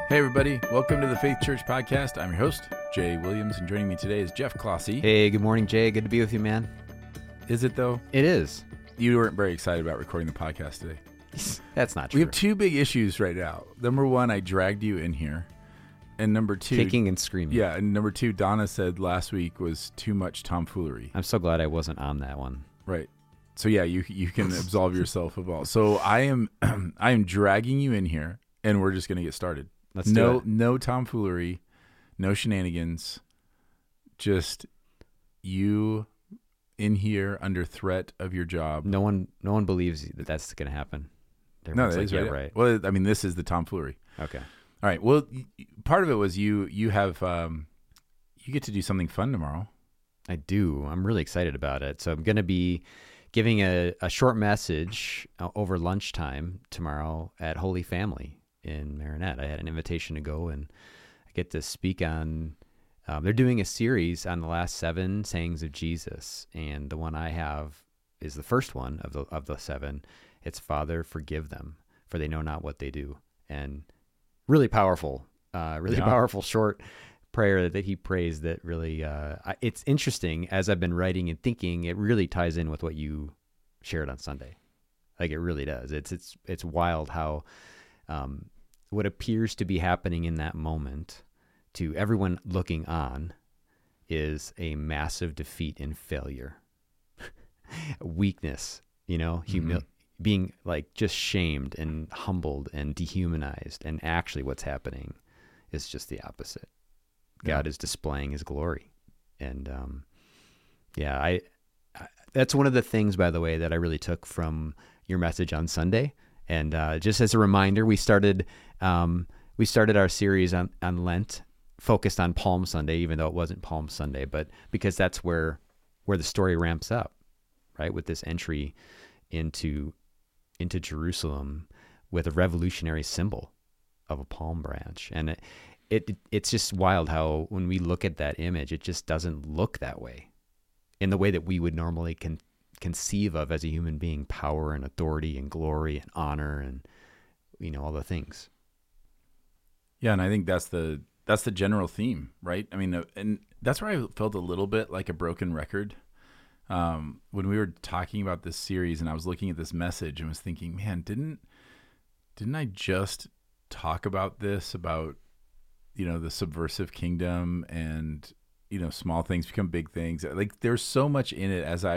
Hey, everybody. Welcome to the Faith Church Podcast. I'm your host, Jay Williams, and joining me today is Jeff Clossy. Hey, good morning, Jay. Good to be with you, man. Is it, though? It is. You weren't very excited about recording the podcast today. That's not true. We have two big issues right now. Number one, I dragged you in here. And number two... Kicking and screaming. Yeah, and number two, Donna said last week was too much tomfoolery. I'm so glad I wasn't on that one. Right. So, yeah, you can absolve yourself of all. So I am dragging you in here, and we're just going to get started. Let's do it. No tomfoolery, no shenanigans, just you in here under threat of your job. No one believes that that's going to happen. No, Everyone's that like, is yeah, right. right. Well, I mean, this is the tomfoolery. Okay. All right. Well, part of it was you have you get to do something fun tomorrow. I do. I'm really excited about it. So I'm going to be giving a short message over lunchtime tomorrow at Holy Family in Marinette. I had an invitation to go, and I get to speak on, they're doing a series on the last 7 sayings of Jesus, and the one I have is the first one of the 7. It's Father, forgive them, for they know not what they do. And really powerful, powerful short prayer that he prays that really, it's interesting as I've been writing and thinking, it really ties in with what you shared on Sunday. Like it really does. It's wild how, what appears to be happening in that moment to everyone looking on is a massive defeat and failure, weakness, being like just shamed and humbled and dehumanized. And actually what's happening is just the opposite. God is displaying his glory. And, I that's one of the things, by the way, that I really took from your message on Sunday. And just as a reminder, we started our series on Lent, focused on Palm Sunday, even though it wasn't Palm Sunday, but because that's where the story ramps up, right? With this entry into Jerusalem with a revolutionary symbol of a palm branch. And it's just wild how when we look at that image, it just doesn't look that way in the way that we would normally conceive of as a human being, power and authority and glory and honor and all the things. Yeah, and I think that's the general theme, right? I mean, and that's where I felt a little bit like a broken record when we were talking about this series, and I was looking at this message and was thinking, man, didn't I just talk about this, about the subversive kingdom and small things become big things? Like there's so much in it. As I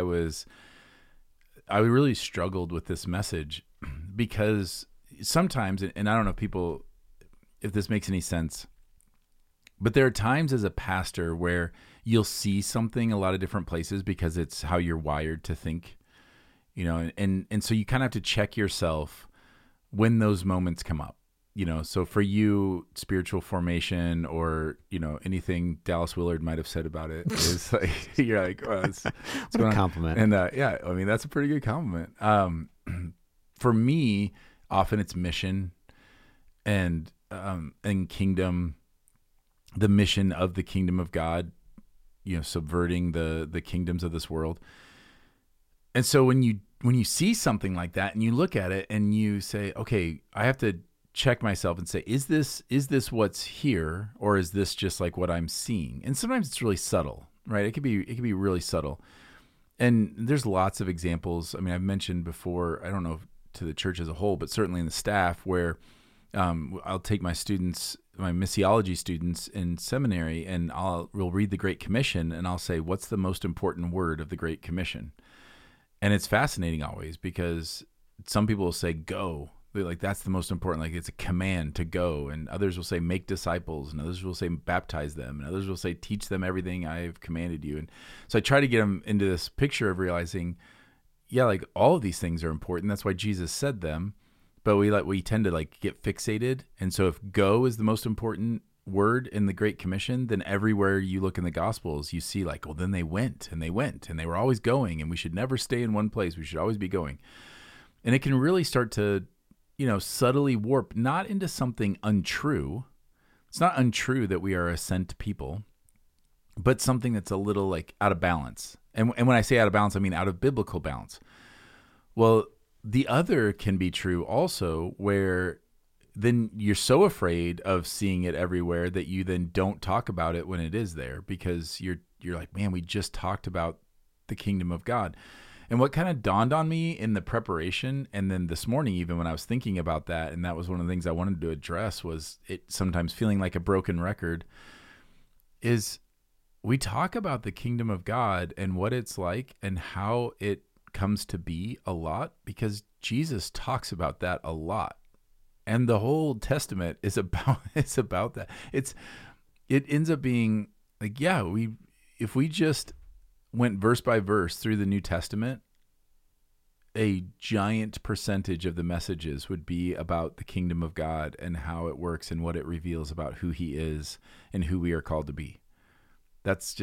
really struggled with this message because sometimes, and I don't know if this makes any sense, but there are times as a pastor where you'll see something a lot of different places because it's how you're wired to think, and so you kind of have to check yourself when those moments come up. So for you, spiritual formation or, anything Dallas Willard might have said about it is like, you're like, oh, it's what a compliment. And I mean, that's a pretty good compliment. For me, often it's mission and kingdom, the mission of the kingdom of God, subverting the kingdoms of this world. And so when you see something like that and you look at it and you say, okay, I have to check myself and say, is this what's here, or is this just like what I'm seeing? And sometimes it's really subtle, right? It could be really subtle. And there's lots of examples. I mean, I've mentioned before, I don't know to the church as a whole, but certainly in the staff, where I'll take my students, my missiology students in seminary, and we'll read the Great Commission, and I'll say, what's the most important word of the Great Commission? And it's fascinating always, because some people will say, go. Like that's the most important, like it's a command to go. And others will say, make disciples. And others will say, baptize them. And others will say, teach them everything I've commanded you. And so I try to get them into this picture of realizing, yeah, like all of these things are important. That's why Jesus said them. But we tend to like get fixated. And so if go is the most important word in the Great Commission, then everywhere you look in the Gospels, you see like, well, then they went and they were always going, and we should never stay in one place. We should always be going. And it can really start to, subtly warp, not into something untrue. It's not untrue that we are a sent people, but something that's a little like out of balance. And when I say out of balance, I mean out of biblical balance. Well, the other can be true also, where then you're so afraid of seeing it everywhere that you then don't talk about it when it is there, because you're like, man, we just talked about the kingdom of God. And what kind of dawned on me in the preparation, and then this morning, even when I was thinking about that, and that was one of the things I wanted to address, was it sometimes feeling like a broken record, is we talk about the kingdom of God and what it's like and how it comes to be a lot, because Jesus talks about that a lot. And the whole Old Testament is about that. It ends up being like, yeah, if we just went verse by verse through the New Testament, a giant percentage of the messages would be about the kingdom of God and how it works and what it reveals about who he is and who we are called to be. That's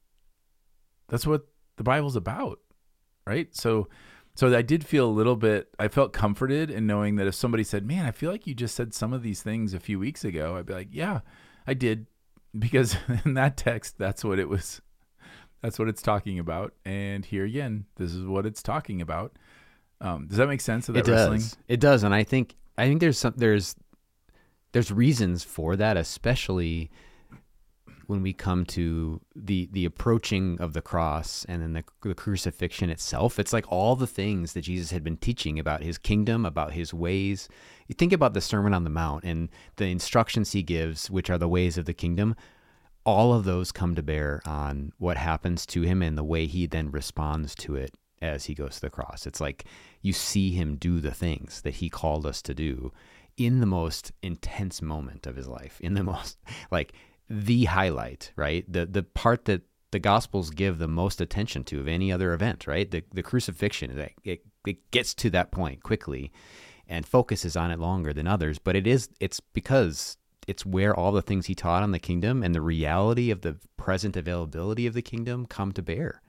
what the Bible's about, right? So I did feel a little bit, I felt comforted in knowing that if somebody said, man, I feel like you just said some of these things a few weeks ago, I'd be like, yeah, I did. Because in that text, that's what it's talking about. And here again, this is what it's talking about. Does that make sense of that wrestling? It does. And I think there's reasons for that, especially when we come to the approaching of the cross and then the crucifixion itself. It's like all the things that Jesus had been teaching about his kingdom, about his ways. You think about the Sermon on the Mount and the instructions he gives, which are the ways of the kingdom. All of those come to bear on what happens to him and the way he then responds to it as he goes to the cross. It's like you see him do the things that he called us to do in the most intense moment of his life, in the most, like, the highlight, right? The part that the Gospels give the most attention to of any other event, right? The crucifixion, it gets to that point quickly and focuses on it longer than others, but it's because it's where all the things he taught on the kingdom and the reality of the present availability of the kingdom come to bear.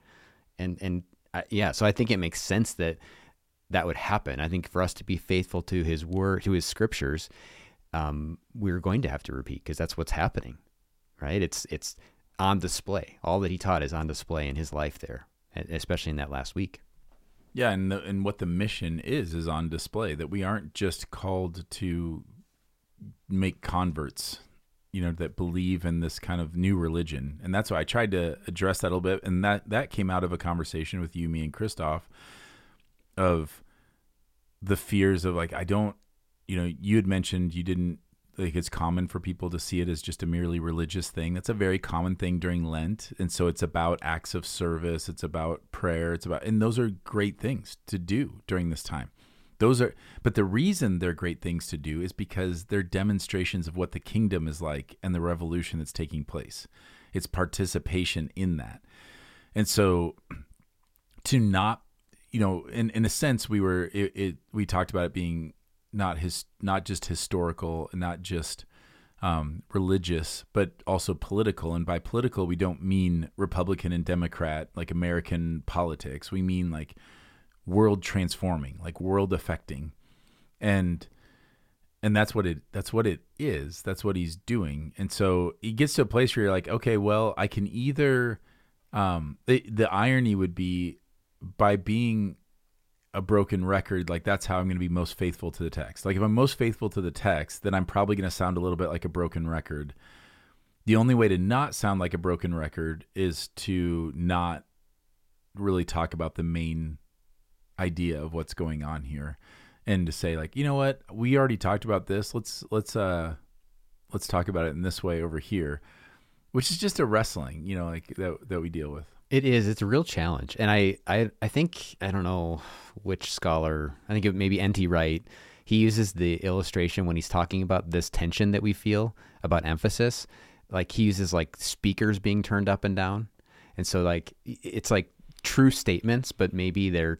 So I think it makes sense that would happen. I think for us to be faithful to his word, to his scriptures, we're going to have to repeat, because that's what's happening. Right? It's on display. All that he taught is on display in his life there, especially in that last week. Yeah, and what the mission is on display, that we aren't just called to make converts, that believe in this kind of new religion. And that's why I tried to address that a little bit. And that came out of a conversation with you, me, and Christoph, of the fears of, like, you had mentioned you didn't, like, it's common for people to see it as just a merely religious thing. That's a very common thing during Lent. And so it's about acts of service. It's about prayer. And those are great things to do during this time. But the reason they're great things to do is because they're demonstrations of what the kingdom is like and the revolution that's taking place. It's participation in that. And so to not, in a sense, we talked about it being not just historical and not just religious, but also political. And by political, we don't mean Republican and Democrat, like American politics. We mean like world transforming, like world affecting. And that's what it is. That's what he's doing. And so he gets to a place where you're like, okay, well, I can either, the irony would be, by being a broken record, like, that's how I'm going to be most faithful to the text. Like, if I'm most faithful to the text, then I'm probably going to sound a little bit like a broken record. The only way to not sound like a broken record is to not really talk about the main idea of what's going on here, and to say, like, you know what, we already talked about this. Let's talk about it in this way over here, which is just a wrestling, like that we deal with. It is. It's a real challenge. And I think, I don't know which scholar, I think it may be N.T. Wright. He uses the illustration when he's talking about this tension that we feel about emphasis. Like, he uses like speakers being turned up and down. And so, like, it's like true statements, but maybe they're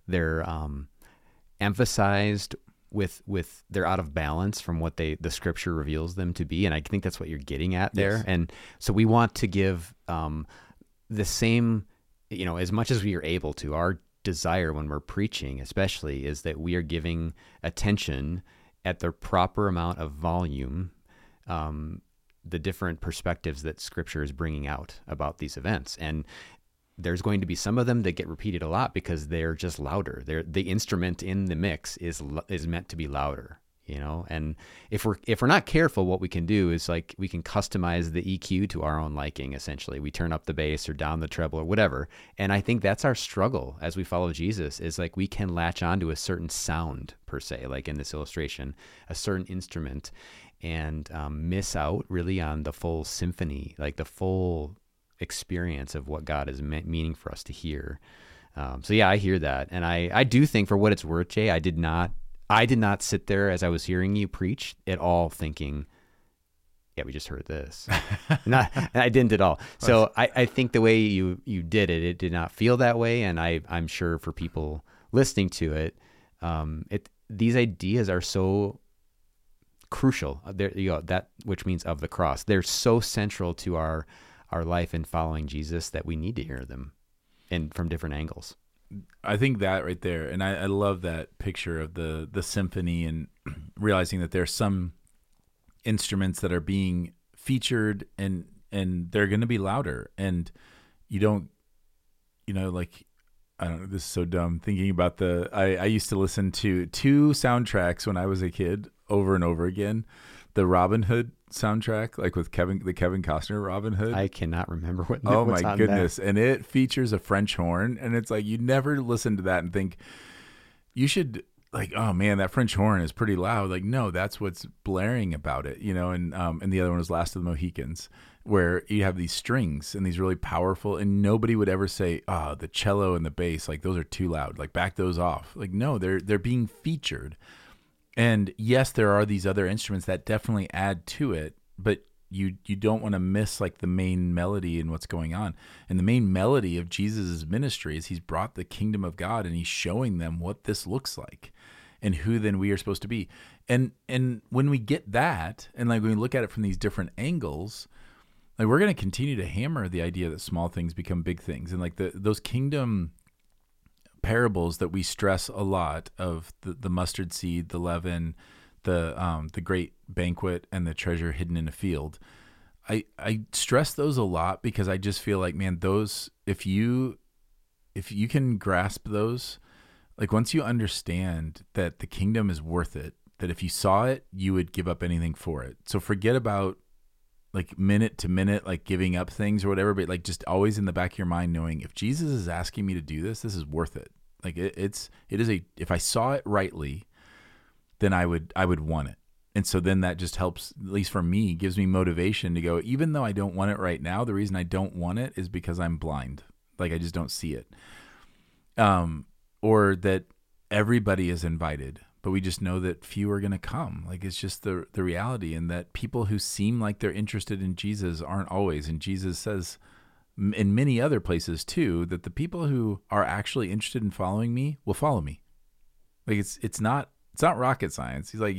emphasized with they're out of balance from what the scripture reveals them to be. And I think that's what you're getting at there. Yes. And so we want to give the same, as much as we are able to. Our desire when we're preaching, especially, is that we are giving attention at the proper amount of volume, the different perspectives that Scripture is bringing out about these events. And there's going to be some of them that get repeated a lot because they're just louder. The instrument in the mix is meant to be louder. you know? And if we're not careful, what we can do is like, we can customize the EQ to our own liking. Essentially, we turn up the bass or down the treble or whatever. And I think that's our struggle as we follow Jesus, is like, we can latch onto a certain sound per se, like in this illustration, a certain instrument, and miss out really on the full symphony, like the full experience of what God is meaning for us to hear. So yeah, I hear that. And I do think, for what it's worth, Jay, I did not sit there as I was hearing you preach at all thinking, yeah, we just heard this. I didn't at all. So I think the way you did it, it did not feel that way. And I'm sure for people listening to it, these ideas are so crucial. There you go, that, which means of the cross. They're so central to our life in following Jesus that we need to hear them, and from different angles. I think that right there, and I love that picture of the symphony, and realizing that there's some instruments that are being featured, and they're going to be louder, and you don't, like, I don't know, this is so dumb thinking about I used to listen to 2 soundtracks when I was a kid over and over again. The Robin Hood soundtrack, like with the Kevin Costner Robin Hood. I cannot remember what. Oh my goodness! And it features a French horn, and it's like, you never listen to that and think you should, like, oh man, that French horn is pretty loud. Like, no, that's what's blaring about it, And the other one was Last of the Mohicans, where you have these strings and these really powerful, and nobody would ever say, oh, the cello and the bass, like, those are too loud. Like, back those off. Like, no, they're being featured. And yes, there are these other instruments that definitely add to it, but you don't want to miss, like, the main melody and what's going on. And the main melody of Jesus' ministry is he's brought the kingdom of God, and he's showing them what this looks like and who then we are supposed to be. And when we get that, and like when we look at it from these different angles, like, we're going to continue to hammer the idea that small things become big things. And like those kingdom parables that we stress a lot of, the mustard seed, the leaven, the great banquet, and the treasure hidden in a field. I stress those a lot because I just feel like, man, those, if you can grasp those, like, once you understand that the kingdom is worth it, that if you saw it, you would give up anything for it. So forget about, like, minute to minute, like, giving up things or whatever, but like, just always in the back of your mind knowing, if Jesus is asking me to do this, this is worth it. Like, it is if I saw it rightly, then I would want it. And so then that just helps, at least for me, gives me motivation to go, even though I don't want it right now, the reason I don't want it is because I'm blind. Like, I just don't see it. Or that everybody is invited, but we just know that few are going to come. Like, it's just the reality, and that people who seem like they're interested in Jesus aren't always. And Jesus says in many other places too, that the people who are actually interested in following me will follow me. Like, it's not rocket science. He's like,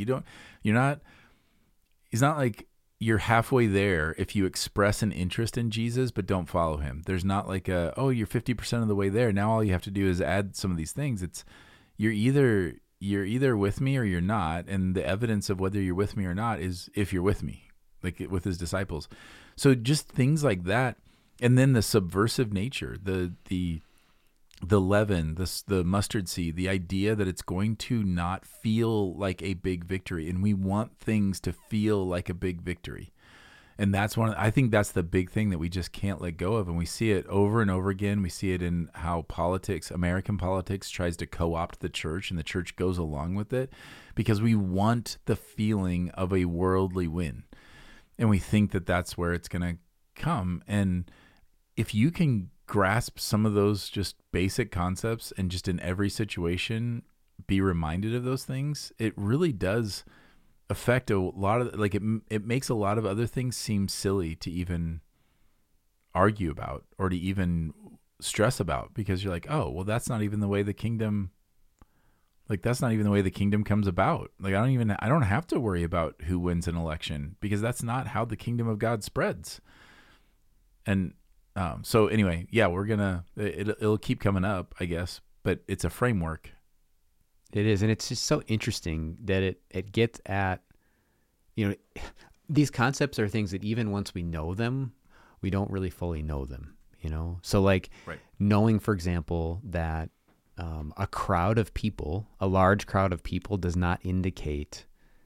he's not like you're halfway there if you express an interest in Jesus but don't follow him. There's not like you're 50% of the way there. Now all you have to do is add some of these things. It's you're either with me or you're not, and the evidence of whether you're with me or not is if you're with me, like with his disciples. So just things like that. And then the subversive nature, the leaven, the mustard seed, the idea that it's going to not feel like a big victory, and we want things to feel like a big victory. And that's I think that's the big thing that we just can't let go of. And we see it over and over again. We see it in how American politics tries to co-opt the church, and the church goes along with it because we want the feeling of a worldly win. And we think that that's where it's going to come. And if you can grasp some of those just basic concepts and just in every situation be reminded of those things, it really does affect a lot of, like, it makes a lot of other things seem silly to even argue about or to even stress about, because you're like, oh, well, that's not even the way the kingdom, like, that's not even the way the kingdom comes about. Like, I don't have to worry about who wins an election because that's not how the kingdom of God spreads. And so anyway, yeah, it'll keep coming up, I guess, but it's a framework. It is. And it's just so interesting that it gets at, these concepts are things that even once we know them, we don't really fully know them, So like knowing, for example, that a large crowd of people does not indicate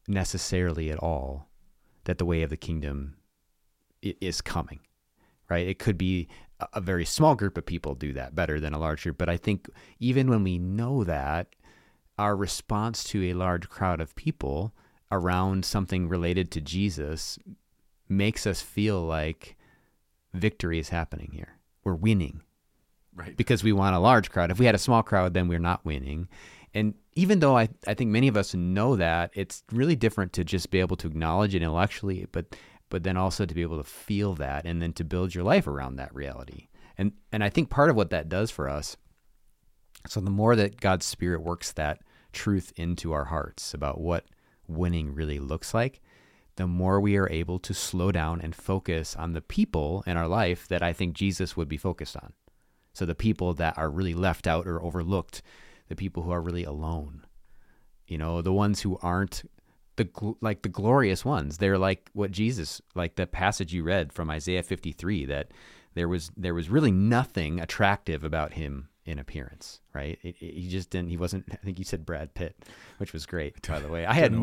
necessarily at all that the way of the kingdom is coming, right? It could be a very small group of people do that better than a large group. But I think even when we know that, our response to a large crowd of people around something related to Jesus makes us feel like victory is happening here. We're winning. Right. Because we want a large crowd. If we had a small crowd, then we're not winning. And even though I think many of us know that, it's really different to just be able to acknowledge it intellectually, but then also to be able to feel that and then to build your life around that reality. And I think part of what that does for us, so the more that God's Spirit works that truth into our hearts about what winning really looks like, the more we are able to slow down and focus on the people in our life that I think Jesus would be focused on. So the people that are really left out or overlooked, the people who are really alone, the ones who aren't the glorious ones. They're like what Jesus, like the passage you read from Isaiah 53, that there was really nothing attractive about him in appearance, right? He just didn't, he wasn't, I think you said Brad Pitt, which was great, by the way.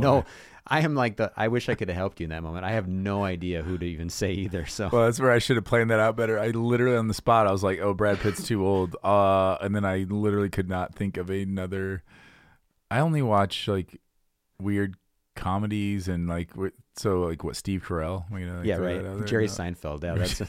I wish I could have helped you in that moment. I have no idea who to even say either. So, well, that's where I should have planned that out better. I literally on the spot, I was like, oh, Brad Pitt's too old. And then I literally could not think of another. I only watch like weird comedies and like what Steve Carell? Yeah, right. Jerry Seinfeld. Yeah, that's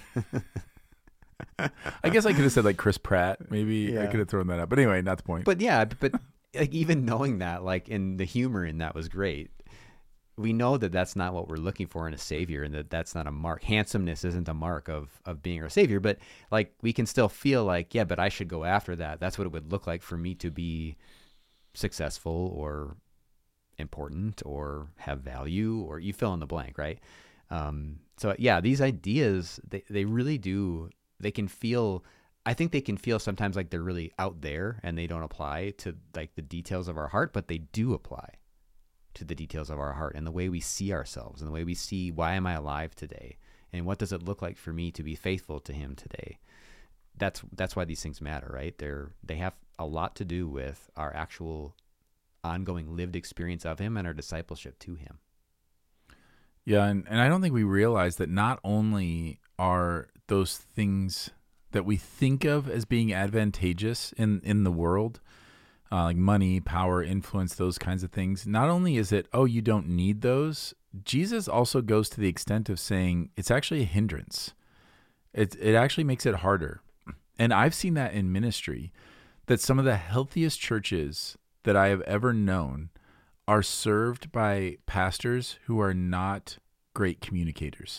I guess I could have said like Chris Pratt. Maybe I could have thrown that out. But anyway, not the point. But yeah, but like even knowing that, like, and the humor in that was great. We know that that's not what we're looking for in a savior, and that's not a mark. Handsomeness isn't a mark of being our savior. But like we can still feel like, yeah, but I should go after that. That's what it would look like for me to be successful or important or have value, or you fill in the blank, right? So yeah, these ideas, they really do. They can feel, I think they can feel sometimes like they're really out there and they don't apply to like the details of our heart, but they do apply to the details of our heart and the way we see ourselves and the way we see, why am I alive today? And what does it look like for me to be faithful to him today? That's why these things matter, right? They have a lot to do with our actual ongoing lived experience of him and our discipleship to him. Yeah, and I don't think we realize that not only are those things that we think of as being advantageous in the world, like money, power, influence, those kinds of things, not only is it, oh, you don't need those, Jesus also goes to the extent of saying it's actually a hindrance. It actually makes it harder. And I've seen that in ministry, that some of the healthiest churches that I have ever known are served by pastors who are not great communicators.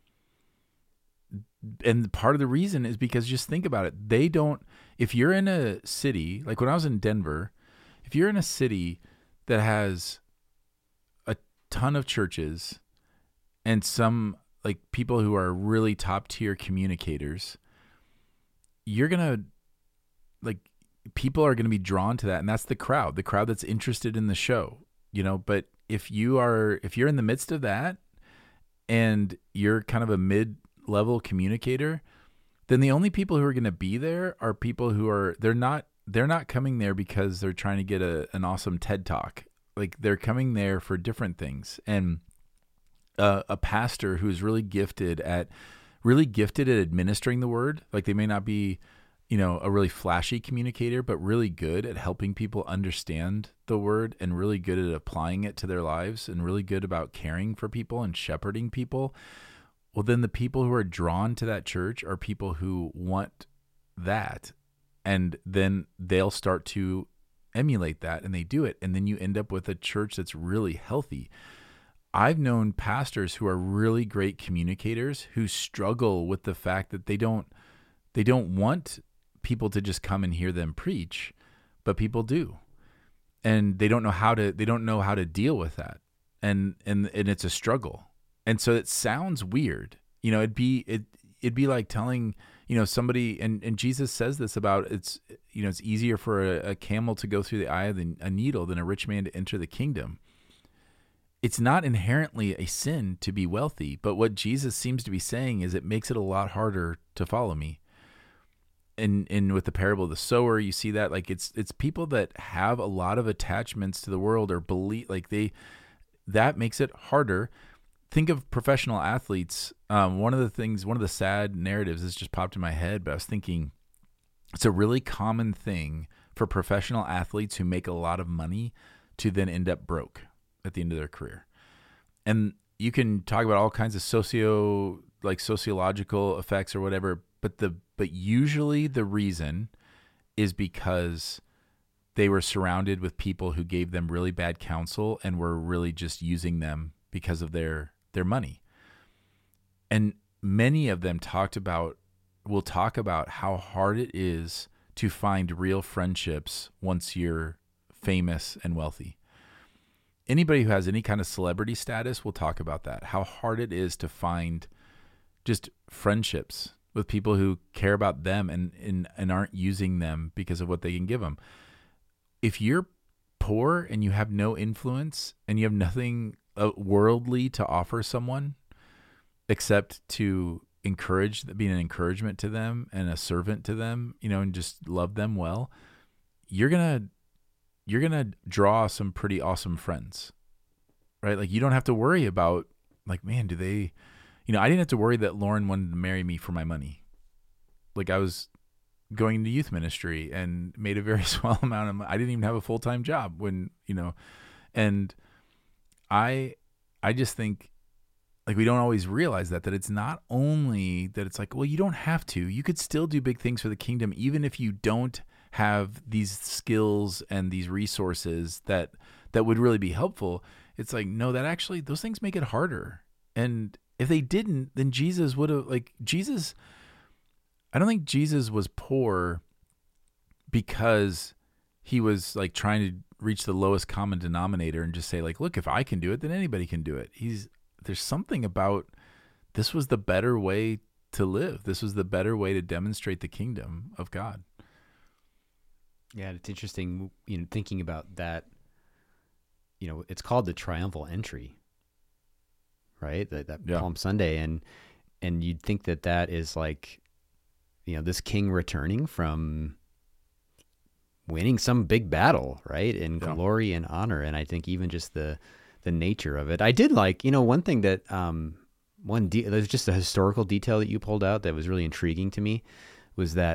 And part of the reason is because just think about it. They don't, if you're in a city, like when I was in Denver, if you're in a city that has a ton of churches and some like people who are really top tier communicators, you're going to like, people are going to be drawn to that. And that's the crowd that's interested in the show, but if you're in the midst of that and you're kind of a mid-level communicator, then the only people who are going to be there are people who they're not coming there because they're trying to get an awesome TED Talk. Like they're coming there for different things. And a pastor who's really gifted at administering the word, like they may not be, a really flashy communicator, but really good at helping people understand the word and really good at applying it to their lives and really good about caring for people and shepherding people. Well, then the people who are drawn to that church are people who want that. And then they'll start to emulate that and they do it. And then you end up with a church that's really healthy. I've known pastors who are really great communicators who struggle with the fact that they don't want people to just come and hear them preach, but people do. And they don't know how to deal with that. And it's a struggle. And so it sounds weird. It'd be like telling, somebody, and Jesus says this about it's easier for a camel to go through the eye of a needle than a rich man to enter the kingdom. It's not inherently a sin to be wealthy, but what Jesus seems to be saying is it makes it a lot harder to follow me. And with the parable of the sower, you see that like it's people that have a lot of attachments to the world or believe like that makes it harder. Think of professional athletes. One of the sad narratives that's just popped in my head, but I was thinking it's a really common thing for professional athletes who make a lot of money to then end up broke at the end of their career. And you can talk about all kinds of sociological effects or whatever, but usually the reason is because they were surrounded with people who gave them really bad counsel and were really just using them because of their money. And many of them will talk about how hard it is to find real friendships once you're famous and wealthy. Anybody who has any kind of celebrity status will talk about that, how hard it is to find just friendships with people who care about them and aren't using them because of what they can give them. If you're poor and you have no influence and you have nothing worldly to offer someone except to being an encouragement to them and a servant to them, and just love them well, you're going to draw some pretty awesome friends, right? Like, you don't have to worry about, like, man, do they, I didn't have to worry that Lauren wanted to marry me for my money. Like, I was going into youth ministry and made a very small amount of money. I didn't even have a full-time job when, and I just think, like, we don't always realize that it's not only that it's like, well, you don't have to, you could still do big things for the kingdom, even if you don't have these skills and these resources that would really be helpful. It's like, no, that actually, those things make it harder. And if they didn't, then Jesus would have, I don't think Jesus was poor because he was like trying to reach the lowest common denominator and just say, like, look, if I can do it, then anybody can do it. There's something about, this was the better way to live. This was the better way to demonstrate the kingdom of God. Yeah, it's interesting, thinking about that. It's called the triumphal entry, right? That Palm Sunday, and you'd think that is like, this king returning from winning some big battle, right? In glory and honor. And I think even just the nature of it, I did like, one thing that, there's just a historical detail that you pulled out that was really intriguing to me, was that,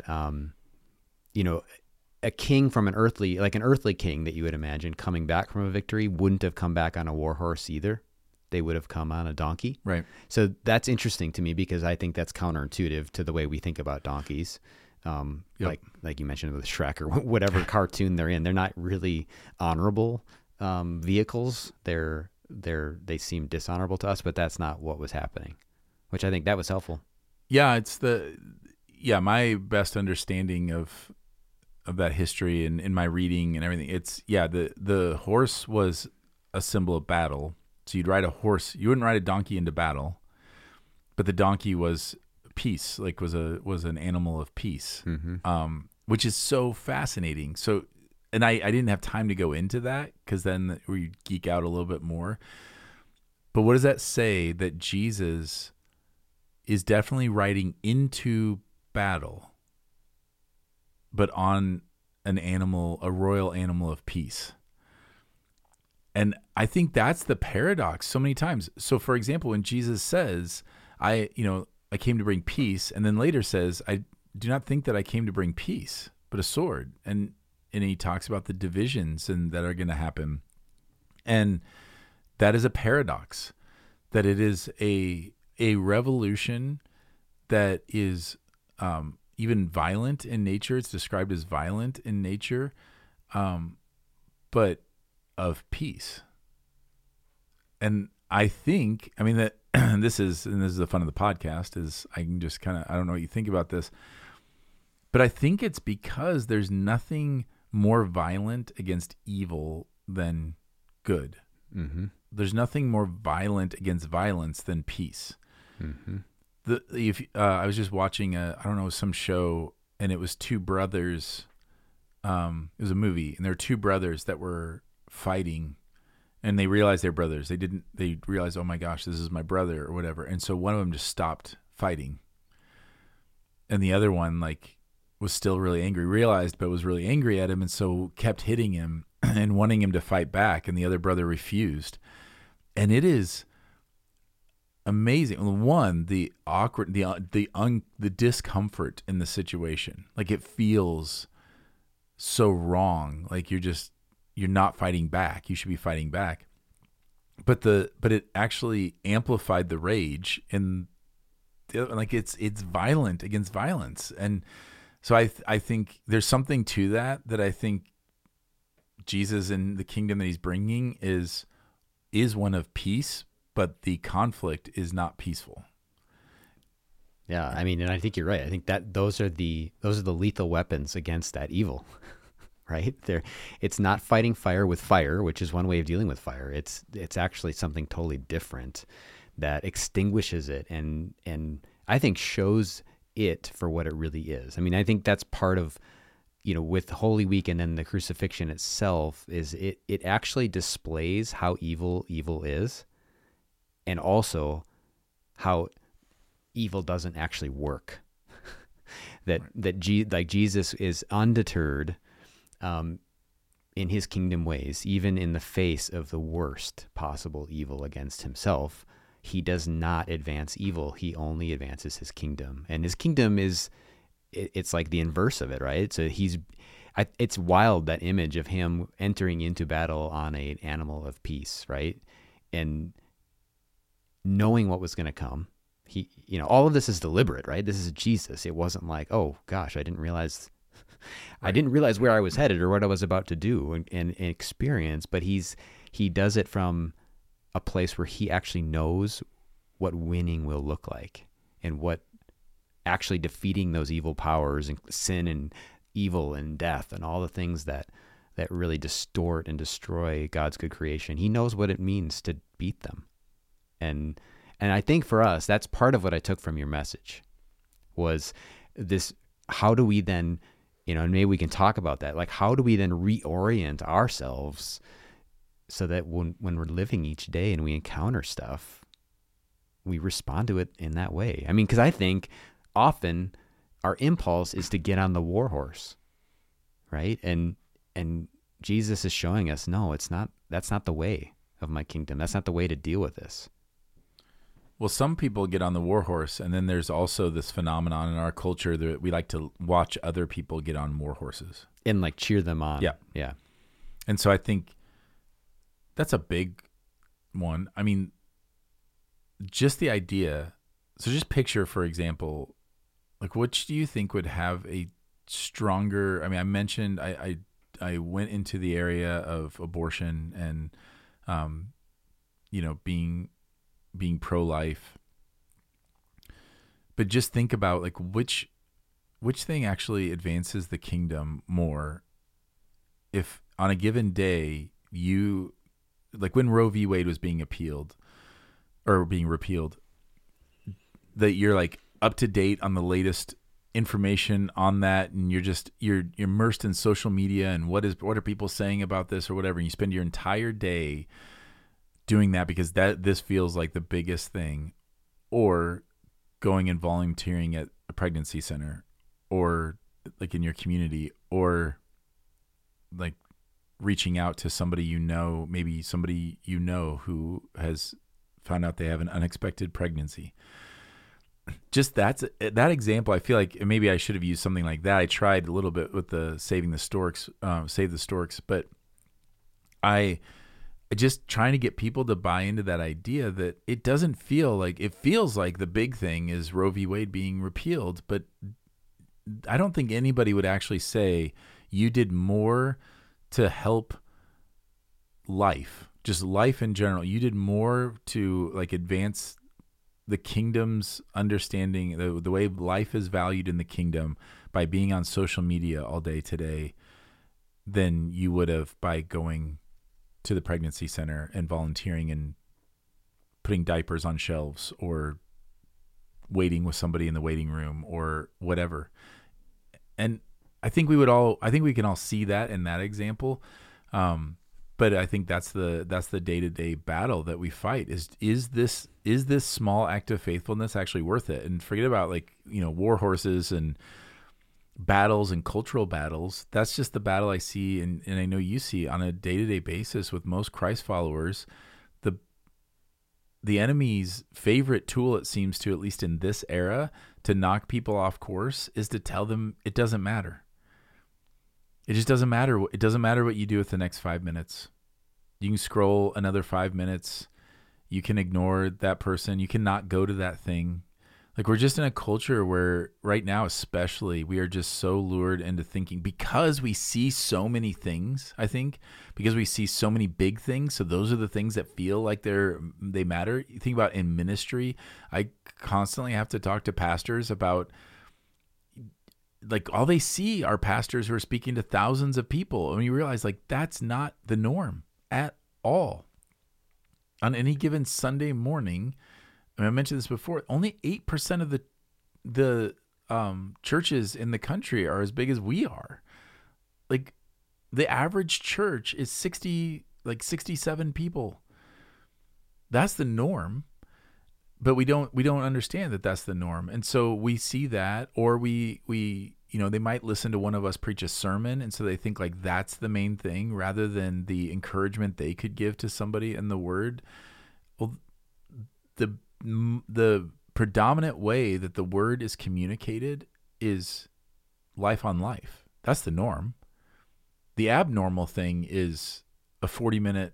a king from an earthly king that you would imagine coming back from a victory wouldn't have come back on a war horse either. They would have come on a donkey. Right. So that's interesting to me, because I think that's counterintuitive to the way we think about donkeys. Like you mentioned with Shrek or whatever cartoon they're in, they're not really honorable vehicles. They seem dishonorable to us, but that's not what was happening, which I think that was helpful. Yeah, my best understanding of that history and in my reading and everything, the horse was a symbol of battle. So you'd ride a horse, you wouldn't ride a donkey into battle, but the donkey was peace, like was an animal of peace, which is so fascinating. So, and I didn't have time to go into that, because then we geek out a little bit more. But what does that say? That Jesus is definitely riding into battle, but on a royal animal of peace. And I think that's the paradox so many times. So, for example, when Jesus says, I came to bring peace, and then later says, I do not think that I came to bring peace, but a sword. And he talks about the divisions that are going to happen. And that is a paradox, that it is a revolution that is even violent in nature. It's described as violent in nature, but of peace. And I think, that this is the fun of the podcast, is I can just I don't know what you think about this, but I think it's because there's nothing more violent against evil than good. Mm-hmm. There's nothing more violent against violence than peace. Mm-hmm. I was just watching some show, and it was two brothers. It was a movie, and there were two brothers that were fighting, and they realized they're brothers. They realized, oh my gosh, this is my brother or whatever. And so one of them just stopped fighting, and the other one was still really angry, realized, but was really angry at him. And so kept hitting him and wanting him to fight back. And the other brother refused. And it is amazing. One, the awkward, the discomfort in the situation. Like it feels so wrong. Like you're not fighting back. You should be fighting back. But it actually amplified the rage, and like it's violent against violence. And so I think there's something to that I think Jesus and the kingdom that he's bringing is one of peace, but the conflict is not peaceful. Yeah, I mean, and I think you're right. I think that those are the lethal weapons against that evil, right? It's not fighting fire with fire, which is one way of dealing with fire. It's actually something totally different that extinguishes it and I think shows it for what it really is. I mean, I think that's part of, with Holy Week and then the crucifixion itself is it actually displays how evil is, and also how evil doesn't actually work. Like Jesus is undeterred in his kingdom ways, even in the face of the worst possible evil against himself. He does not advance evil. He only advances his kingdom. And his kingdom it's like the inverse of it, right? So it's wild, that image of him entering into battle on an animal of peace, right? And knowing what was going to come. He, all of this is deliberate, right? This is Jesus. It wasn't like, oh gosh, I didn't realize where I was headed or what I was about to do and experience, but he does it from a place where he actually knows what winning will look like and what actually defeating those evil powers and sin and evil and death and all the things that really distort and destroy God's good creation. He knows what it means to beat them. And I think for us, that's part of what I took from your message was this, how do we then, and maybe we can talk about that. Like, how do we then reorient ourselves so that when we're living each day and we encounter stuff, we respond to it in that way? I mean, because I think often our impulse is to get on the war horse, right? And Jesus is showing us, no, that's not the way of my kingdom. That's not the way to deal with this. Well, some people get on the war horse, and then there's also this phenomenon in our culture that we like to watch other people get on war horses. And like cheer them on. Yeah. Yeah. And so I think that's a big one. I mean, just the idea. So just picture, for example, like which do you think would have a stronger, I mean, I mentioned I went into the area of abortion and, being pro-life, but just think about like which thing actually advances the kingdom more. If on a given day like when Roe v. Wade was being appealed or being repealed, that you're like up to date on the latest information on that, and you're immersed in social media and what are people saying about this or whatever, and you spend your entire day doing that because this feels like the biggest thing, or going and volunteering at a pregnancy center, or like in your community, or like reaching out to somebody maybe somebody who has found out they have an unexpected pregnancy. Just that example, I feel like maybe I should have used something like that. I tried a little bit with the Save the Storks, but I just trying to get people to buy into that idea that it feels like the big thing is Roe v. Wade being repealed, but I don't think anybody would actually say you did more to help life, just life in general. You did more to like advance the kingdom's understanding, the way life is valued in the kingdom by being on social media all day today than you would have by going to the pregnancy center and volunteering and putting diapers on shelves or waiting with somebody in the waiting room or whatever. And I think we can all see that in that example. But I think that's the day-to-day battle that we fight is this small act of faithfulness actually worth it? And forget about war horses and battles and cultural battles. That's just the battle I see and I know you see on a day-to-day basis with most Christ followers. the enemy's favorite tool, it seems to, at least in this era, to knock people off course is to tell them it doesn't matter. It just doesn't matter. It doesn't matter what you do with the next 5 minutes. You can scroll another 5 minutes. You can ignore that person. You can not go to that thing. Like, we're just in a culture where right now, especially, we are just so lured into thinking, because we see so many things, I think, because we see so many big things. So those are the things that feel like they matter. You think about in ministry, I constantly have to talk to pastors about, like, all they see are pastors who are speaking to thousands of people. And you realize, like, that's not the norm at all. On any given Sunday morning, I mentioned this before, only 8% of the churches in the country are as big as we are. Like, the average church is 67 people. That's the norm. But we don't understand that that's the norm. And so we see that, or we they might listen to one of us preach a sermon, and so they think like that's the main thing rather than the encouragement they could give to somebody in the word. Well, the predominant way that the word is communicated is life on life. That's the norm. The abnormal thing is a 40-minute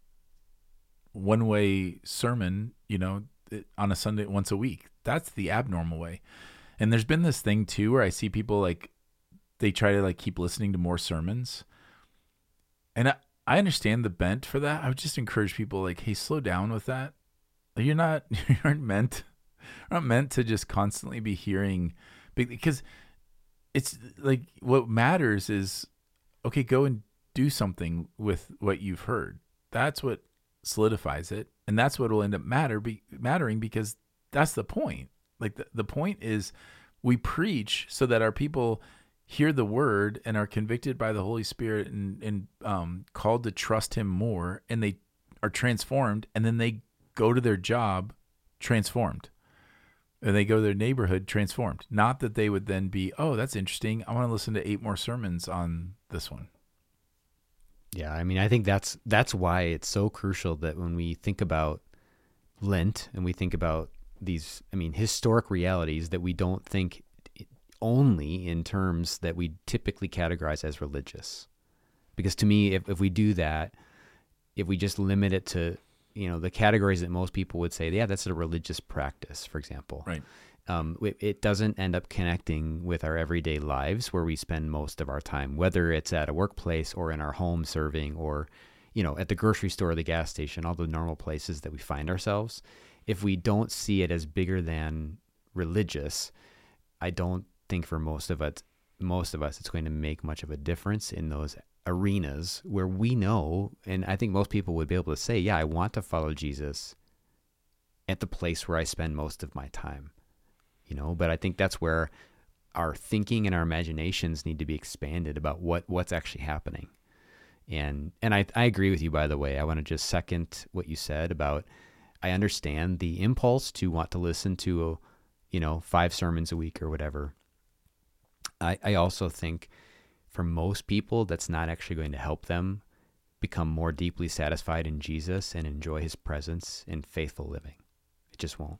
one-way sermon, on a Sunday once a week. That's the abnormal way. And there's been this thing too where I see people like they try to like keep listening to more sermons. And I understand the bent for that. I would just encourage people like, hey, slow down with that. You aren't meant to just constantly be hearing because it's like what matters is, okay, go and do something with what you've heard. That's what solidifies it. And that's what will end up mattering because that's the point. Like the point is we preach so that our people hear the word and are convicted by the Holy Spirit and called to trust him more, and they are transformed, and then they go to their job transformed, and they go to their neighborhood transformed. Not that they would then be, oh, that's interesting, I want to listen to 8 more sermons on this one. Yeah, I mean, I think that's why it's so crucial that when we think about Lent and we think about these, historic realities, that we don't think only in terms that we typically categorize as religious. Because to me, if we do that, if we just limit it to, the categories that most people would say, yeah, that's a religious practice, for example. Right. It doesn't end up connecting with our everyday lives where we spend most of our time, whether it's at a workplace or in our home serving or, at the grocery store or the gas station, all the normal places that we find ourselves. If we don't see it as bigger than religious, I don't think for most of us it's going to make much of a difference in those arenas where we know, and I think most people would be able to say, yeah, I want to follow Jesus at the place where I spend most of my time. But I think that's where our thinking and our imaginations need to be expanded about what's actually happening. And I agree with you, by the way. I want to just second what you said about, I understand the impulse to want to listen to, 5 sermons a week or whatever. I also think for most people, that's not actually going to help them become more deeply satisfied in Jesus and enjoy his presence in faithful living. It just won't.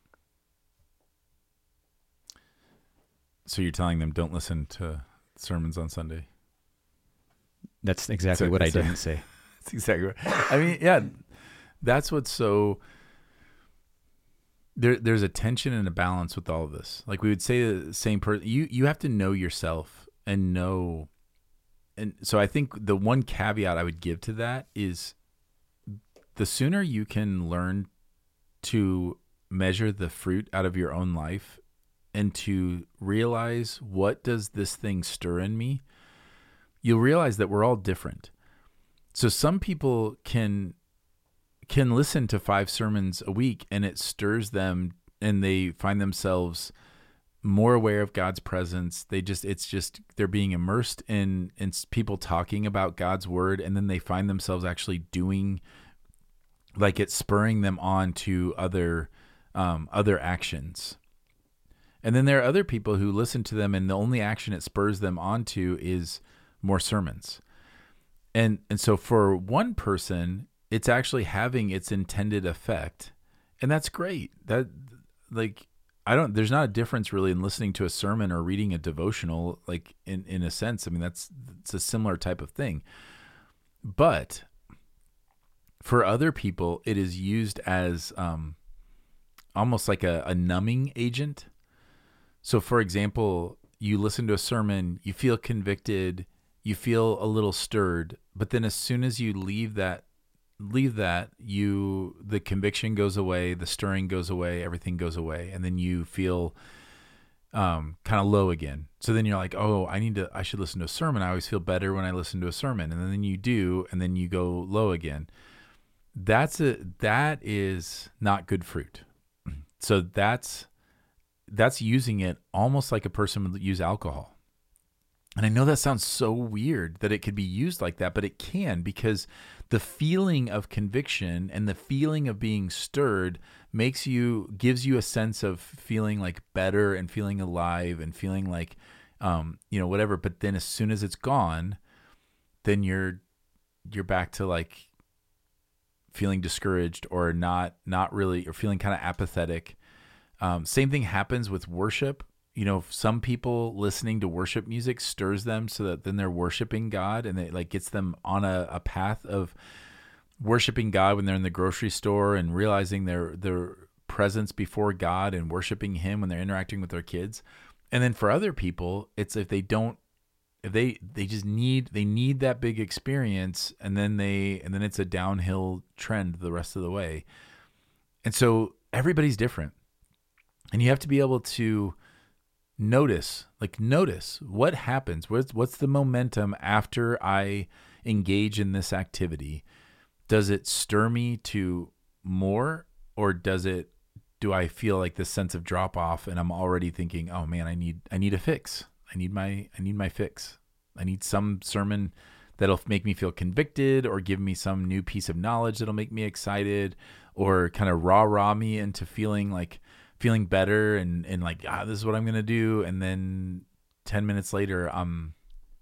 So you're telling them don't listen to sermons on Sunday? That's exactly what I didn't say. That's exactly right. Yeah, that's what's so... There's a tension and a balance with all of this. Like we would say the same person, you have to know yourself and know. And so I think the one caveat I would give to that is the sooner you can learn to measure the fruit out of your own life and to realize what does this thing stir in me, you'll realize that we're all different. So some people can listen to 5 sermons a week and it stirs them and they find themselves more aware of God's presence. They're being immersed in people talking about God's word, and then they find themselves actually doing, like it's spurring them on to other actions. And then there are other people who listen to them and the only action it spurs them on to is more sermons. And so for one person, it's actually having its intended effect. And that's great. That like I don't there's not a difference really in listening to a sermon or reading a devotional, like in a sense. I mean, it's a similar type of thing. But for other people, it is used as almost like a numbing agent. So for example, you listen to a sermon, you feel convicted, you feel a little stirred, but then as soon as you leave that, the conviction goes away, the stirring goes away, everything goes away, and then you feel kind of low again. So then you're like, oh, I should listen to a sermon. I always feel better when I listen to a sermon. And then you do, and then you go low again. That is not good fruit. So that's using it almost like a person would use alcohol. And I know that sounds so weird that it could be used like that, but it can, because the feeling of conviction and the feeling of being stirred gives you a sense of feeling like better and feeling alive and feeling like, whatever. But then as soon as it's gone, then you're back to like feeling discouraged or not really, or feeling kind of apathetic. Same thing happens with worship. Some people listening to worship music stirs them so that then they're worshiping God, and it like gets them on a path of worshiping God when they're in the grocery store and realizing their presence before God and worshiping Him when they're interacting with their kids. And then for other people, it's if they just need that big experience, and then it's a downhill trend the rest of the way. And so everybody's different, and you have to be able to notice what happens. What's the momentum after I engage in this activity? Does it stir me to more, or do I feel like this sense of drop off and I'm already thinking, oh man, I need a fix. I need my fix. I need some sermon that'll make me feel convicted, or give me some new piece of knowledge that'll make me excited, or kind of rah me into feeling better and like, this is what I'm going to do. And then 10 minutes later, I'm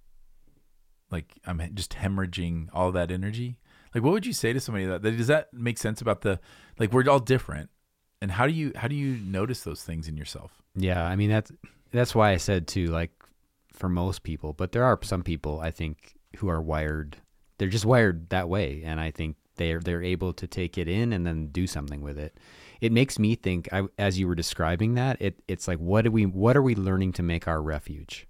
just hemorrhaging all that energy. Like, what would you say to somebody does that make sense about we're all different, and how do you notice those things in yourself? Yeah. I mean, that's why I said too, like for most people, but there are some people I think who are wired, they're just wired that way. And I think they're able to take it in and then do something with it. It makes me think, as you were describing that, it's like, what are we learning to make our refuge?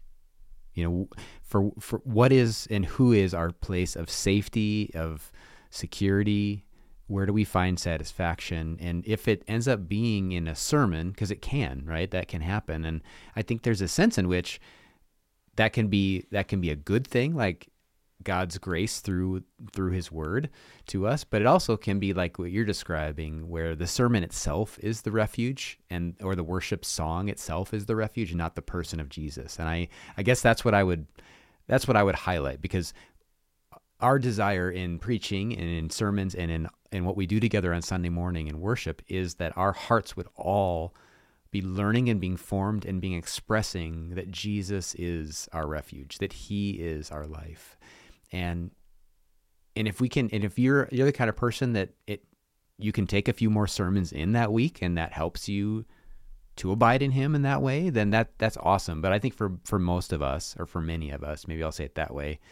For what is and who is our place of safety, of security? Where do we find satisfaction? And if it ends up being in a sermon, because it can, right? That can happen. And I think there's a sense in which that can be a good thing, like God's grace through His word to us, but it also can be like what you're describing, where the sermon itself is the refuge, or the worship song itself is the refuge, not the person of Jesus. And I guess that's what I would highlight, because our desire in preaching and in sermons and in what we do together on Sunday morning in worship is that our hearts would all be learning and being formed and being expressing that Jesus is our refuge, that He is our life. And if we can, and if you're the kind of person that you can take a few more sermons in that week, and that helps you to abide in Him in that way, then that's awesome. But I think for most of us, or for many of us, maybe I'll say it that way,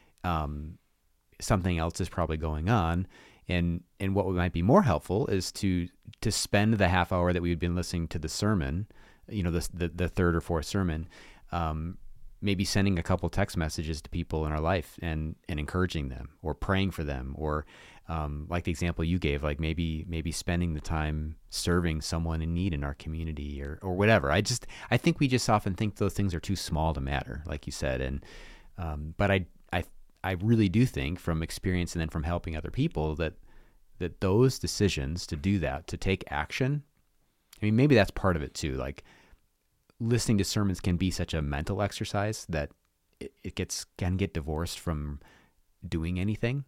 something else is probably going on. And what might be more helpful is to spend the half hour that we've been listening to the sermon, the third or fourth sermon, maybe sending a couple text messages to people in our life and encouraging them, or praying for them, or like the example you gave, like maybe spending the time serving someone in need in our community, or whatever. I think we just often think those things are too small to matter, like you said. And but I really do think, from experience and then from helping other people, that those decisions to do that, to take action, I mean, maybe that's part of it too. Like, listening to sermons can be such a mental exercise that it can get divorced from doing anything.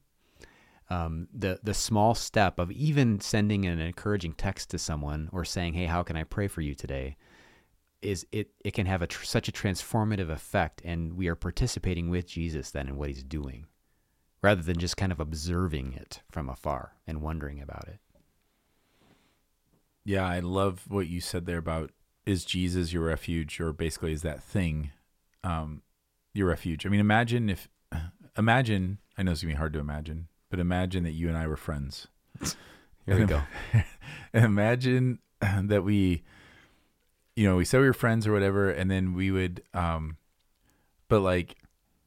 The small step of even sending an encouraging text to someone, or saying, "Hey, how can I pray for you today?" it can have such a transformative effect, and we are participating with Jesus then in what He's doing, rather than just kind of observing it from afar and wondering about it. Yeah, I love what you said there about, is Jesus your refuge, or basically is that thing your refuge? I mean, imagine, I know it's going to be hard to imagine, but imagine that you and I were friends. Here we go. And imagine that we said we were friends or whatever, and then we would, but like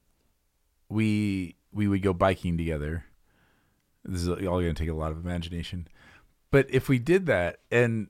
we would go biking together. This is all going to take a lot of imagination. But if we did that, and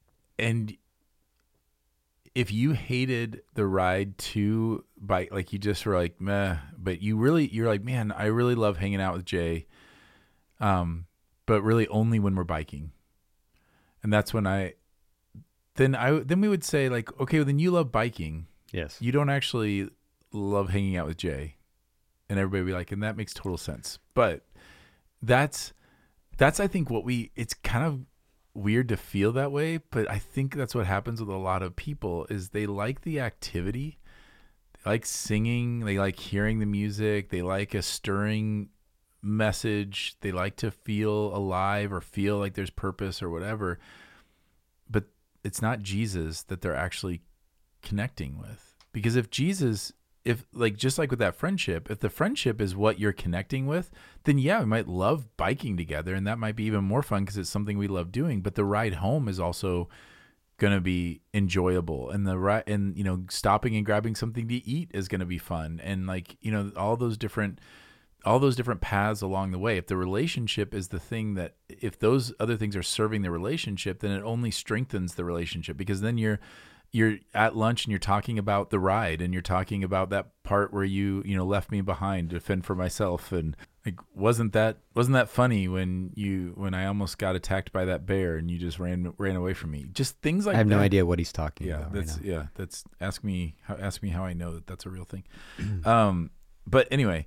if you hated the ride to bike, like you just were like, meh, but you're like, man, I really love hanging out with Jay. But really only when we're biking. And that's when then we would say like, okay, well, then you love biking. Yes. You don't actually love hanging out with Jay. And everybody would be like, and that makes total sense. But that's I think it's kind of weird to feel that way, but I think that's what happens with a lot of people is they like the activity. They like singing, they like hearing the music, they like a stirring message, they like to feel alive or feel like there's purpose or whatever. But it's not Jesus that they're actually connecting with. Because if like, just like with that friendship, if the friendship is what you're connecting with, then yeah, we might love biking together, and that might be even more fun because it's something we love doing. But the ride home is also going to be enjoyable, and stopping and grabbing something to eat is going to be fun, and like, all those different paths along the way. If the relationship is the thing that, if those other things are serving the relationship, then it only strengthens the relationship, because then you're at lunch and you're talking about the ride, and you're talking about that part where you left me behind to fend for myself, and like, wasn't that funny when I almost got attacked by that bear and you just ran away from me? Just things like that. I have no idea what he's talking about. That's ask me how I know that that's a real thing. But anyway,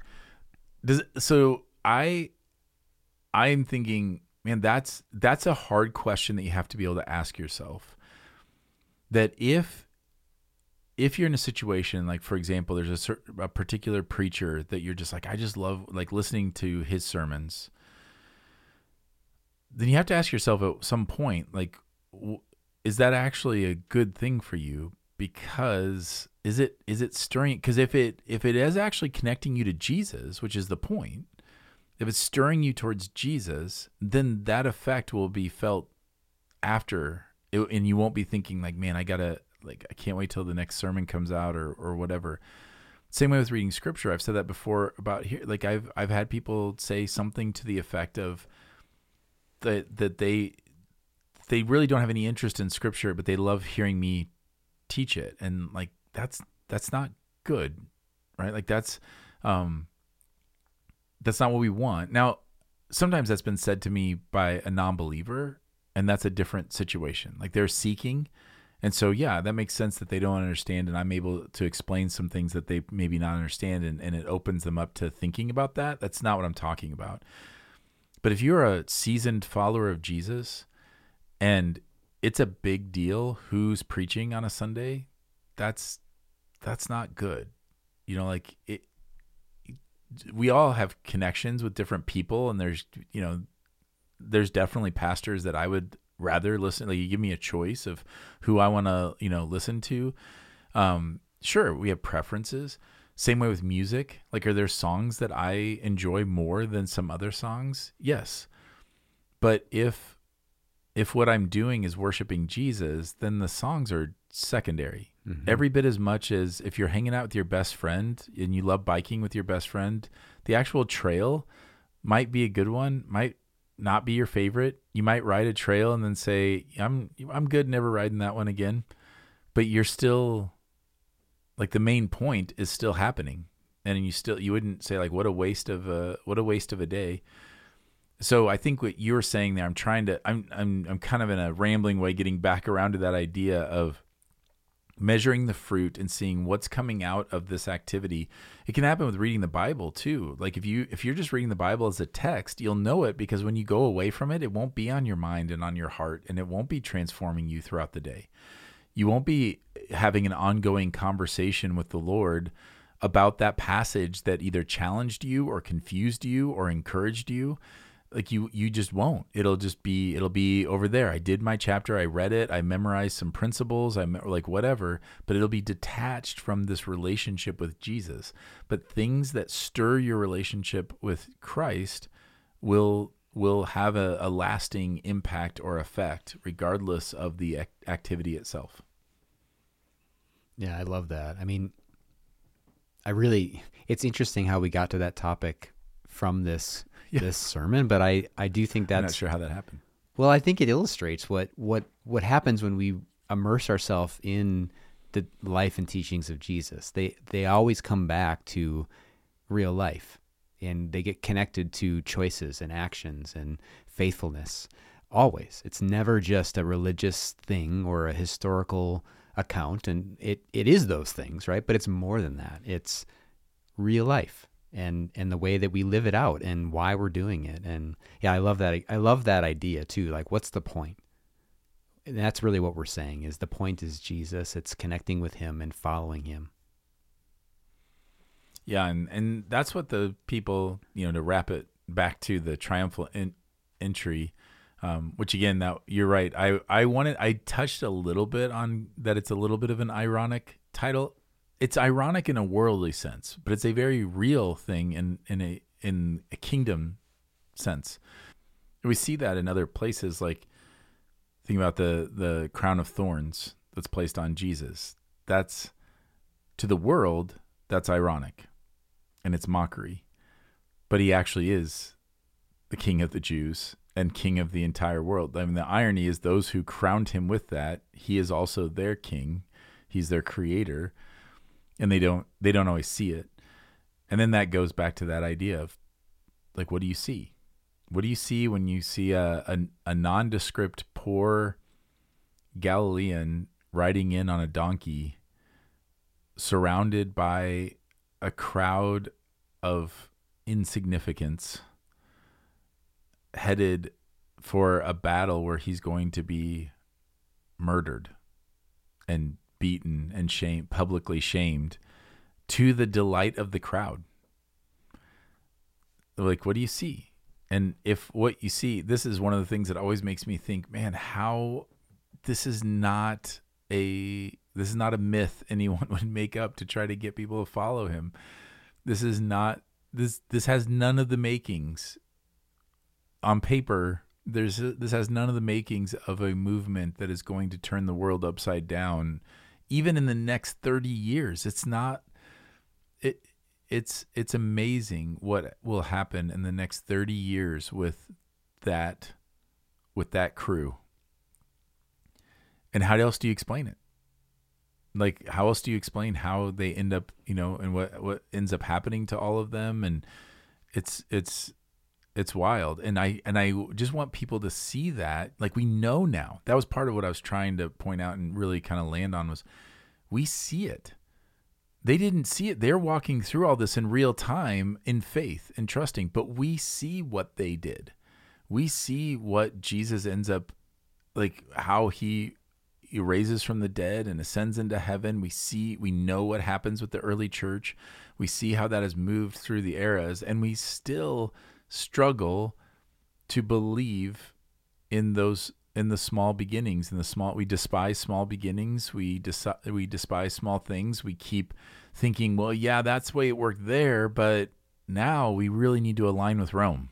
I'm thinking, man, that's a hard question that you have to be able to ask yourself. That if you're in a situation, like, for example, there's a particular preacher that you're just like, I just love like listening to his sermons, then you have to ask yourself at some point, like, is that actually a good thing for you? Because is it stirring? Because if it is actually connecting you to Jesus, which is the point, if it's stirring you towards Jesus, then that effect will be felt after. And you won't be thinking like, man, I can't wait till the next sermon comes out or whatever. Same way with reading scripture. I've said that before about here. Like I've had people say something to the effect of that they really don't have any interest in scripture, but they love hearing me teach it. And like, that's not good, right? Like that's not what we want. Now, sometimes that's been said to me by a non-believer, and that's a different situation. Like they're seeking. And so, yeah, that makes sense that they don't understand. And I'm able to explain some things that they maybe not understand. And it opens them up to thinking about that. That's not what I'm talking about. But if you're a seasoned follower of Jesus and it's a big deal who's preaching on a Sunday, that's not good. Like we all have connections with different people, and there's definitely pastors that I would rather listen. Like, you give me a choice of who I want to, listen to. Sure, we have preferences. Same way with music. Like, are there songs that I enjoy more than some other songs? Yes. But if what I'm doing is worshiping Jesus, then the songs are secondary. Mm-hmm. Every bit as much as if you're hanging out with your best friend and you love biking with your best friend, the actual trail might be a good one, might not be your favorite. You might ride a trail and then say, I'm good, never riding that one again. But you're still, like, the main point is still happening. And you wouldn't say like, what a waste of a day. So I think what you were saying there, I'm kind of in a rambling way getting back around to that idea of measuring the fruit and seeing what's coming out of this activity. It can happen with reading the Bible too. Like if you're just reading the Bible as a text, you'll know it because when you go away from it, it won't be on your mind and on your heart, and it won't be transforming you throughout the day. You won't be having an ongoing conversation with the Lord about that passage that either challenged you or confused you or encouraged you. like you just won't. It'll be over there. I did my chapter, I read it, I memorized some principles, like whatever, but it'll be detached from this relationship with Jesus. But things that stir your relationship with Christ will have a lasting impact or effect regardless of the activity itself. Yeah, I love that. I mean, it's interesting how we got to that topic from this sermon, but I do think that's... I'm not sure how that happened. Well, I think it illustrates what happens when we immerse ourselves in the life and teachings of Jesus. They always come back to real life, and they get connected to choices and actions and faithfulness. Always. It's never just a religious thing or a historical account, and it is those things, right? But it's more than that. It's real life and the way that we live it out and why we're doing it. And yeah, I love that. I love that idea too. Like, what's the point? And that's really what we're saying, is the point is Jesus. It's connecting with him and following him. Yeah, and that's what the people, to wrap it back to the triumphal entry, which again, that you're right. I touched a little bit on that. It's a little bit of an ironic title. It's ironic in a worldly sense, but it's a very real thing in a kingdom sense. We see that in other places, like think about the crown of thorns that's placed on Jesus. That's, to the world, that's ironic and it's mockery. But he actually is the King of the Jews and King of the entire world. I mean, the irony is those who crowned him with that, he is also their king. He's their creator. And they don't always see it. And then that goes back to that idea of, like, what do you see? What do you see when you see a nondescript, poor Galilean riding in on a donkey, surrounded by a crowd of insignificance, headed for a battle where he's going to be murdered and beaten and publicly shamed, to the delight of the crowd? Like, what do you see? And if what you see, this is one of the things that always makes me think, man, how this is not a myth anyone would make up to try to get people to follow him. This has none of the makings on paper. This has none of the makings of a movement that is going to turn the world upside down, even in the next 30 years. It's not. It's amazing what will happen in the next 30 years with that crew. And how else do you explain it? Like, how else do you explain how they end up, and what ends up happening to all of them? And it's wild. And I just want people to see that. Like, we know now. That was part of what I was trying to point out and really kind of land on, was we see it. They didn't see it. They're walking through all this in real time in faith and trusting, but we see what they did. We see what Jesus ends up, like, how he raises from the dead and ascends into heaven. We know what happens with the early church. We see how that has moved through the eras, and we still struggle to believe in the small beginnings. We despise small beginnings. We despise small things. We keep thinking, well, yeah, that's the way it worked there, but now we really need to align with Rome.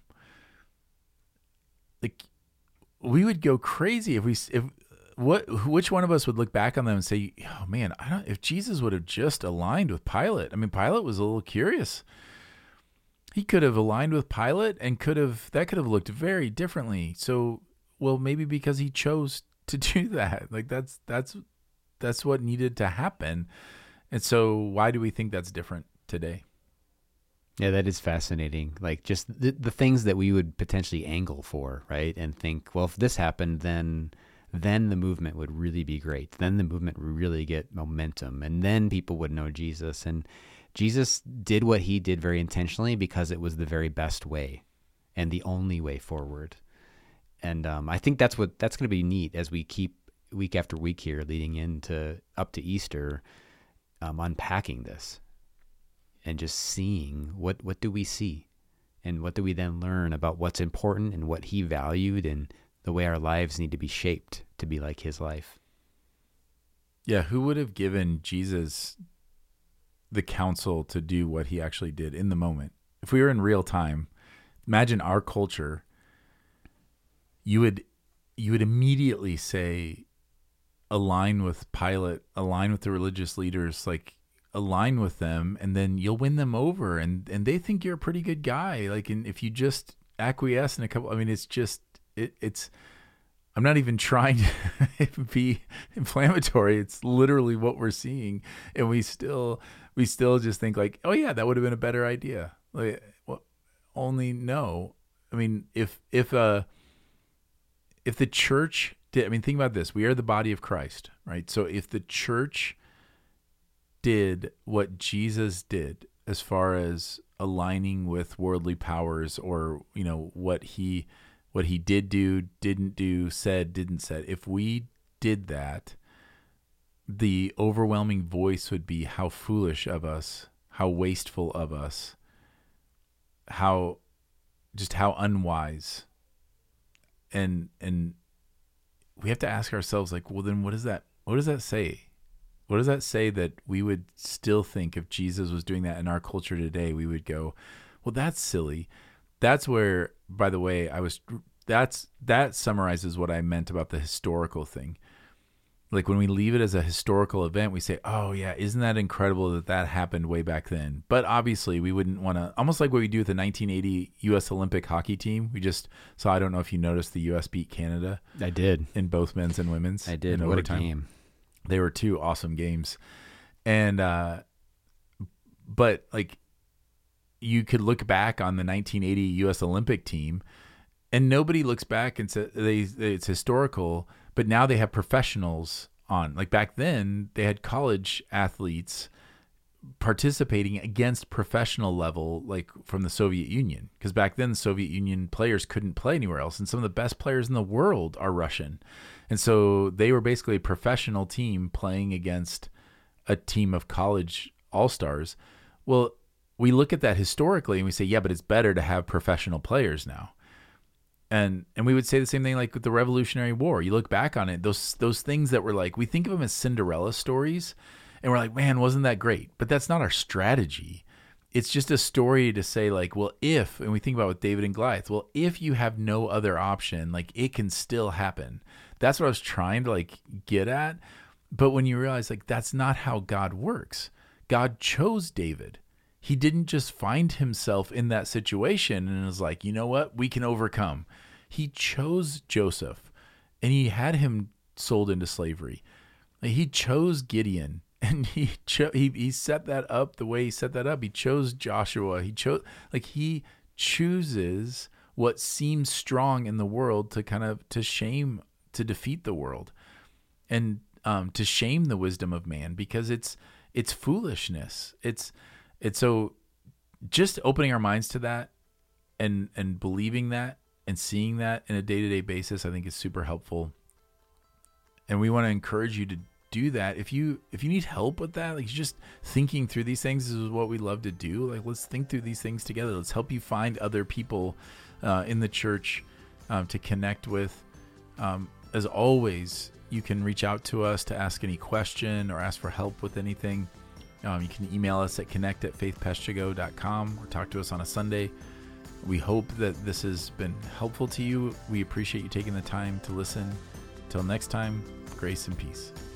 Like, we would go crazy which one of us would look back on them and say, oh man, if Jesus would have just aligned with Pilate. I mean, Pilate was a little curious. He could have aligned with Pilate and that could have looked very differently. So, well, maybe because he chose to do that. Like, that's what needed to happen. And so why do we think that's different today? Yeah, that is fascinating. Like, just the things that we would potentially angle for, right? And think, well, if this happened, then the movement would really be great. Then the movement would really get momentum, and then people would know Jesus. And Jesus did what he did very intentionally because it was the very best way and the only way forward. And I think that's going to be neat as we keep week after week here leading up to Easter, unpacking this and just seeing what do we see? And what do we then learn about what's important and what he valued and the way our lives need to be shaped to be like his life? Yeah, who would have given Jesus the counsel to do what he actually did in the moment? If we were in real time, imagine our culture, you would immediately say, align with Pilate, align with the religious leaders, like align with them, and then you'll win them over, and they think you're a pretty good guy. Like, and if you just acquiesce in a couple, I mean, it's just it's. I'm not even trying to be inflammatory. It's literally what we're seeing, and we still just think like, oh yeah, that would have been a better idea. Like, well, only no. I mean, if the church did, I mean, think about this. We are the body of Christ, right? So if the church did what Jesus did as far as aligning with worldly powers, or, you know, what he did do, didn't do, said, didn't said, if we did that, the overwhelming voice would be how foolish of us, how wasteful of us, how unwise. And we have to ask ourselves, like, well, then what does that say? What does that say that we would still think if Jesus was doing that in our culture today? We would go, well, that's silly. That's where, by the way, that summarizes what I meant about the historical thing. Like, when we leave it as a historical event, we say, oh yeah, isn't that incredible that happened way back then? But obviously we wouldn't want to, almost like what we do with the 1980 U.S. Olympic hockey team. We just saw, I don't know if you noticed, the U.S. beat Canada. I did. In both men's and women's. I did. What overtime. A game. They were two awesome games. And, but like, you could look back on the 1980 U.S. Olympic team, and nobody looks back and says it's historical, but now they have professionals on. Like, back then, they had college athletes participating against professional level, like from the Soviet Union. Because back then, the Soviet Union players couldn't play anywhere else, and some of the best players in the world are Russian. And so they were basically a professional team playing against a team of college all-stars. Well, we look at that historically and we say, yeah, but it's better to have professional players now. And we would say the same thing like with the Revolutionary War. You look back on it, those things that were like, we think of them as Cinderella stories, and we're like, man, wasn't that great? But that's not our strategy. It's just a story to say like, well, if, and we think about with David and Goliath, well, if you have no other option, like, it can still happen. That's what I was trying to like get at. But when you realize like, that's not how God works. God chose David. He didn't just find himself in that situation and was like, you know what, we can overcome. He chose Joseph, and he had him sold into slavery. He chose Gideon, and he set that up the way he set that up. He chose Joshua. He chooses what seems strong in the world to defeat the world, and to shame the wisdom of man, because it's foolishness. It's so just opening our minds to that and believing that and seeing that in a day-to-day basis, I think is super helpful. And we want to encourage you to do that. If you need help with that, like just thinking through these things, this is what we love to do. Like, let's think through these things together. Let's help you find other people in the church to connect with. As always, you can reach out to us to ask any question or ask for help with anything. You can email us at connect@faithpeshtigo.com or talk to us on a Sunday. We hope that this has been helpful to you. We appreciate you taking the time to listen. Until next time, grace and peace.